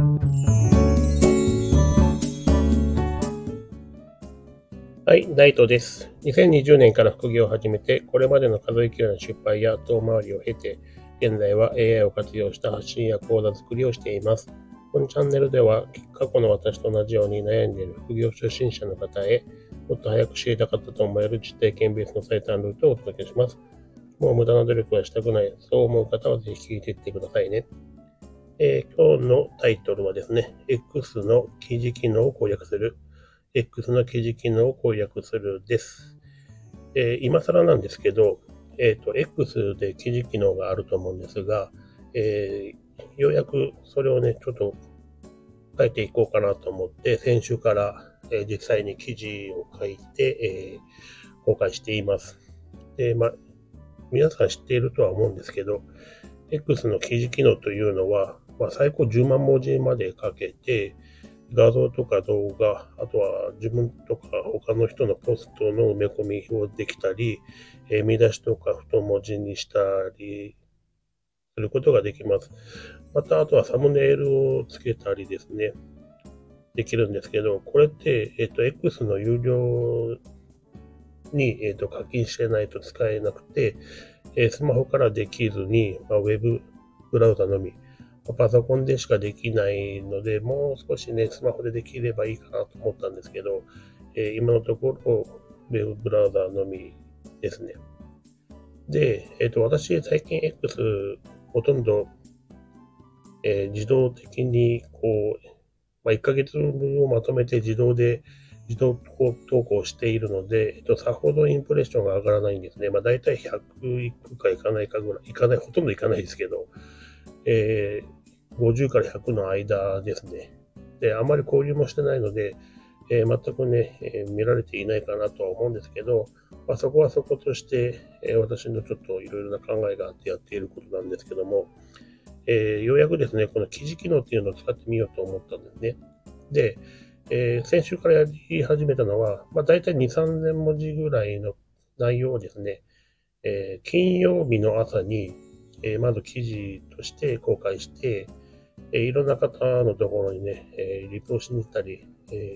はい、ナイトです。2020年から副業を始めて、これまでの数えきれない失敗や遠回りを経て、現在は AI を活用した発信や講座作りをしています。このチャンネルでは、過去の私と同じように悩んでいる副業初心者の方へ、もっと早く知りたかったと思える実体験ベースの最短ルートをお届けします。もう無駄な努力はしたくない、そう思う方はぜひ聞いていってくださいね。今日のタイトルはですね、X の記事機能を攻略する。X の記事機能を攻略するです。今更なんですけど、X で記事機能があると思うんですが、ようやくそれをね、ちょっと書いていこうかなと思って、先週から、実際に記事を書いて、公開しています。で、皆さん知っているとは思うんですけど、X の記事機能というのは、最高10万文字まで書けて、画像とか動画、あとは自分とか他の人のポストの埋め込みをできたり、見出しとか太文字にしたりすることができます。また、あとはサムネイルをつけたりですね、できるんですけど、これって、X の有料に、課金してないと使えなくて、スマホからできずに、ウェブブラウザのみ、パソコンでしかできないので、もう少しね、スマホでできればいいかなと思ったんですけど、今のところ、ウェブブラウザのみですね。で、私、最近 X、ほとんど、自動的に、1ヶ月分をまとめて自動投稿しているので、さほどインプレッションが上がらないんですね。だいたい100いくかいかないかぐらい、いかない、ほとんどいかないですけど、50から100の間ですね。で、あまり交流もしてないので、全くね、見られていないかなとは思うんですけど、そこはそことして、私のちょっといろいろな考えがあってやっていることなんですけども、ようやくですね、この記事機能っていうのを使ってみようと思ったんですね。で、先週からやり始めたのは、大体2、3000文字ぐらいの内容をですね、金曜日の朝に、まず記事として公開して、いろんな方のところにね、リプをしに行ったり、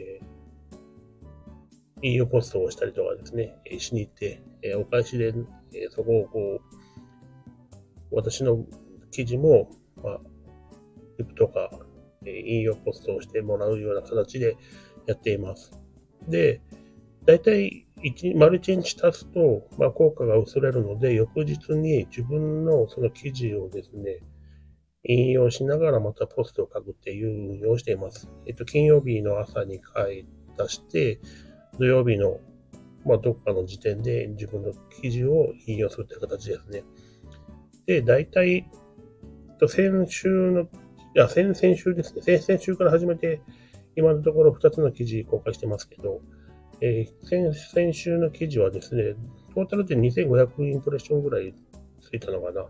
引用ポストをしたりとかですね、しに行って、お返しで、そこを私の記事も、リプとか、引用ポストをしてもらうような形でやっています。で、だいたい丸1日経つと、効果が薄れるので、翌日に自分のその記事をですね、引用しながらまたポストを書くっていう運用をしています。金曜日の朝に出して、土曜日の、どっかの時点で自分の記事を引用するという形ですね。で、だいたい、先週の、先々週ですね。先々週から始めて、今のところ2つの記事公開してますけど、先週の記事はですね、トータルで2500インプレッションぐらいついたのかな。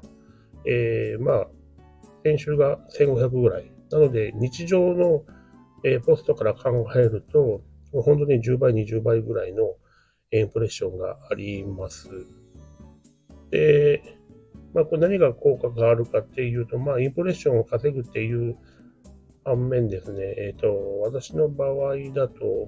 先週が1500ぐらい。なので、日常の、ポストから考えると、本当に10倍、20倍ぐらいのインプレッションがあります。で、これ何が効果があるかっていうと、インプレッションを稼ぐっていう反面ですね、私の場合だと、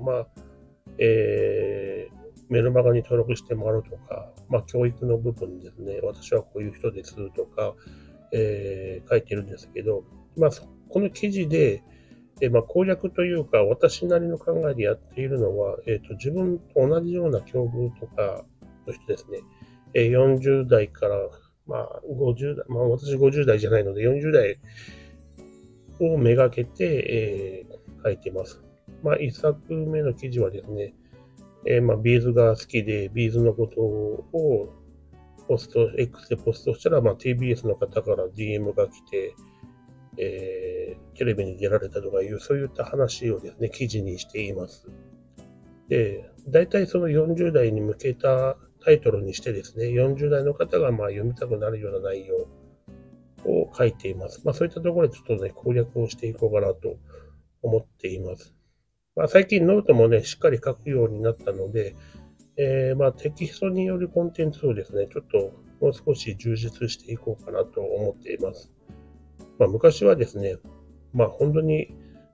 メルマガに登録してもらうとか、教育の部分ですね、私はこういう人ですとか、書いてるんですけど、この記事で、攻略というか、私なりの考えでやっているのは、自分と同じような境遇とかの人ですね、40代から、50代、私50代じゃないので、40代をめがけて、書いてます。一作目の記事はですね、ビーズが好きで、ビーズのことをX でポストしたら、TBS の方から DM が来て、テレビに出られたとかいう、そういった話をですね、記事にしています。で、大体その40代に向けたタイトルにしてですね、40代の方が読みたくなるような内容を書いています。そういったところでちょっとね、攻略をしていこうかなと思っています。最近ノートもね、しっかり書くようになったので、テキストによるコンテンツをですね、ちょっともう少し充実していこうかなと思っています。昔はですね、本当に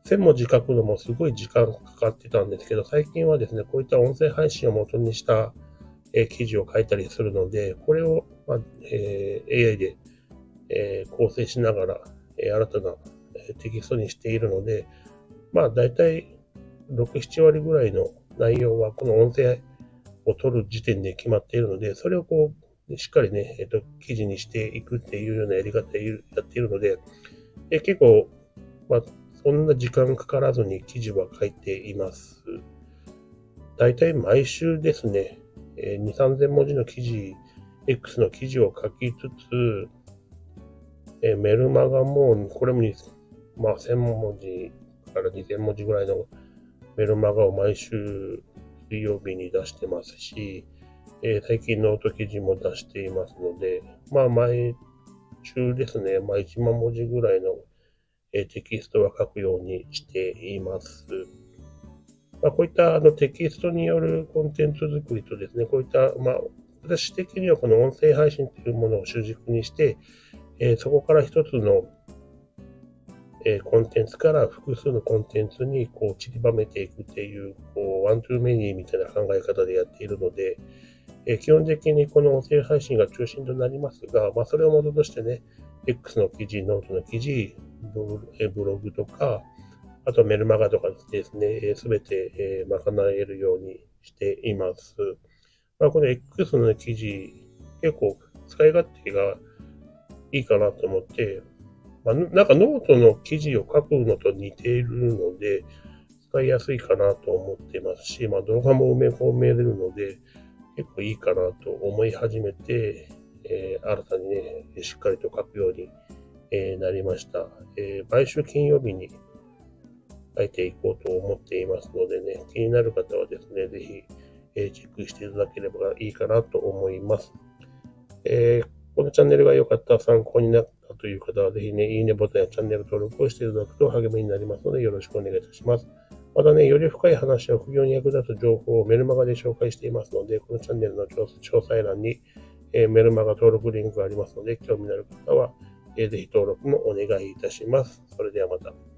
1000文字書くのもすごい時間かかってたんですけど、最近はですね、こういった音声配信を元にした記事を書いたりするので、これを、AI で構成しながら、新たなテキストにしているので、だいたい6、7割ぐらいの内容はこの音声を取る時点で決まっているので、それをしっかりね、記事にしていくっていうようなやり方でやっているので、結構、そんな時間かからずに記事は書いています。だいたい毎週ですね、2、3000文字の記事、X の記事を書きつつ、メルマガも、これも1000文字から2000文字ぐらいのメルマガを毎週水曜日に出してますし、最近ノート記事も出していますので、毎週ですね、1万文字ぐらいのテキストは書くようにしています。こういったテキストによるコンテンツ作りとですね、こういった、私的にはこの音声配信というものを主軸にして、そこから一つのコンテンツから複数のコンテンツに散りばめていくっていう、ワントゥーメニーみたいな考え方でやっているので、基本的にこの音声配信が中心となりますが、それを元としてね、X の記事、ノートの記事、ブログとか、あとメルマガとかですね、すべて賄えるようにしています。この X の記事、結構使い勝手がいいかなと思って、なんかノートの記事を書くのと似ているので、使いやすいかなと思ってますし、動画も埋め込めれるので、結構いいかなと思い始めて、新たにね、しっかりと書くように、なりました。毎週金曜日に書いていこうと思っていますのでね、気になる方はですね、ぜひ、チェックしていただければいいかなと思います。このチャンネルが良かった、参考になったという方は、ぜひね、いいねボタンやチャンネル登録をしていただくと励みになりますので、よろしくお願いいたします。またね、より深い話や副業に役立つ情報をメルマガで紹介していますので、このチャンネルの詳細欄に、メルマガ登録リンクがありますので、興味のある方は、ぜひ登録もお願いいたします。それではまた。